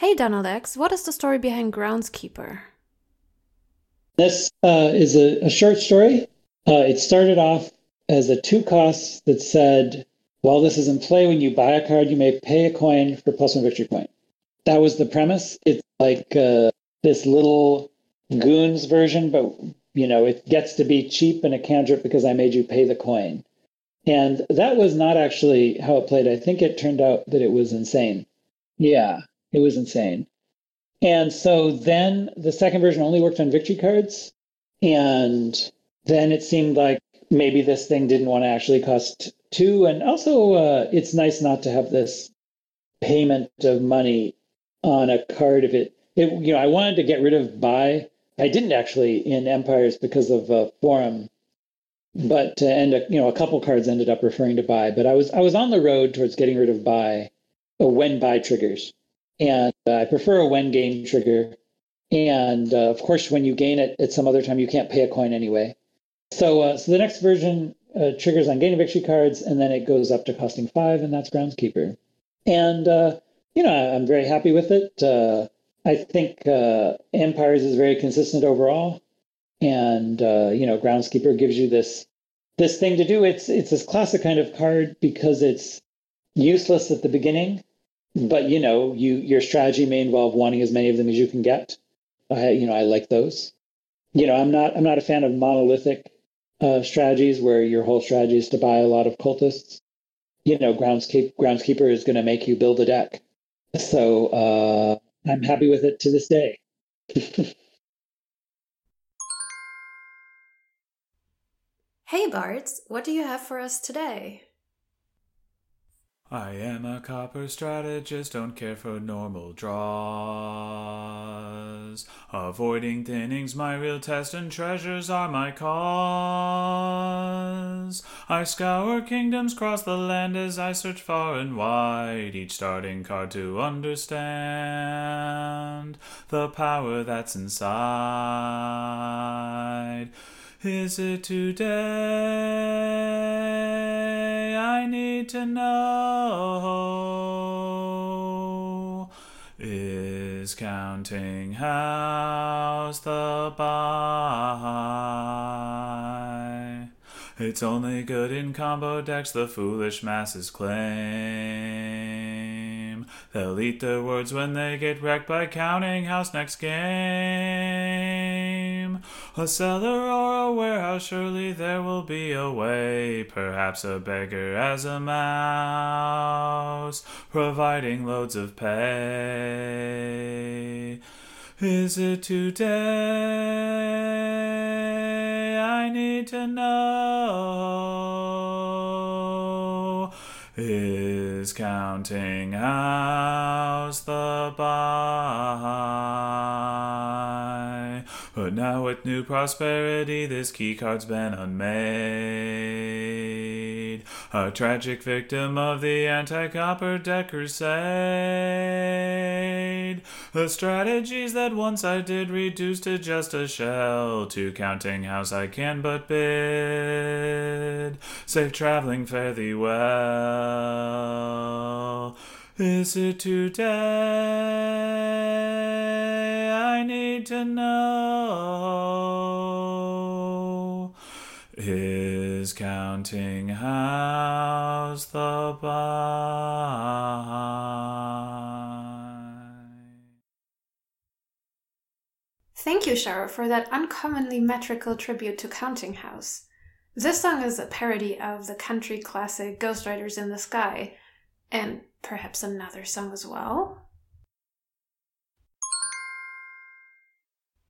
Hey Donald X, what is the story behind Groundskeeper? This is a short story. It started off as a two costs that said, while this is in play, when you buy a card, you may pay a coin for plus one victory point. That was the premise. It's like this little goons version, but it gets to be cheap and a cantrip because I made you pay the coin. And that was not actually how it played. I think it turned out that it was insane. Yeah, it was insane. And so then the second version only worked on victory cards. And then it seemed like maybe this thing didn't want to actually cost two. And also, it's nice not to have this payment of money on a card if I wanted to get rid of buy. I didn't actually in Empires because of forum, but a couple cards ended up referring to buy. But I was on the road towards getting rid of buy, when buy triggers, and I prefer a when gain trigger. And of course, when you gain it at some other time, you can't pay a coin anyway. So the next version triggers on gaining victory cards, and then it goes up to costing five, and that's Groundskeeper. And I'm very happy with it. I think Empires is very consistent overall, and Groundskeeper gives you this thing to do. It's this classic kind of card because it's useless at the beginning, but your strategy may involve wanting as many of them as you can get. I like those. I'm not a fan of monolithic strategies where your whole strategy is to buy a lot of cultists. Groundskeeper is going to make you build a deck. So I'm happy with it to this day. Hey Bards, what do you have for us today? I am a copper strategist, don't care for normal draws. Avoiding thinning's my real test, and treasures are my cause. I scour kingdoms, cross the land as I search far and wide, each starting card to understand the power that's inside. Is it today? I need to know. Is counting house the buy? It's only good in combo decks, the foolish masses claim. They'll eat their words when they get wrecked by counting house next game. A cellar or a warehouse, surely there will be a way. Perhaps a beggar as a mouse, providing loads of pay. Is it today? I need to know. Is counting house the buy? But now with new prosperity, this keycard's been unmade. A tragic victim of the anti-copper deck crusade. The strategies that once I did reduce to just a shell. To counting house I can but bid. Safe traveling, fare thee well. Is it today? I need to know. Is counting house the buy? Thank you, Shara, for that uncommonly metrical tribute to Counting House. This song is a parody of the country classic Ghost Riders in the Sky, and perhaps another song as well.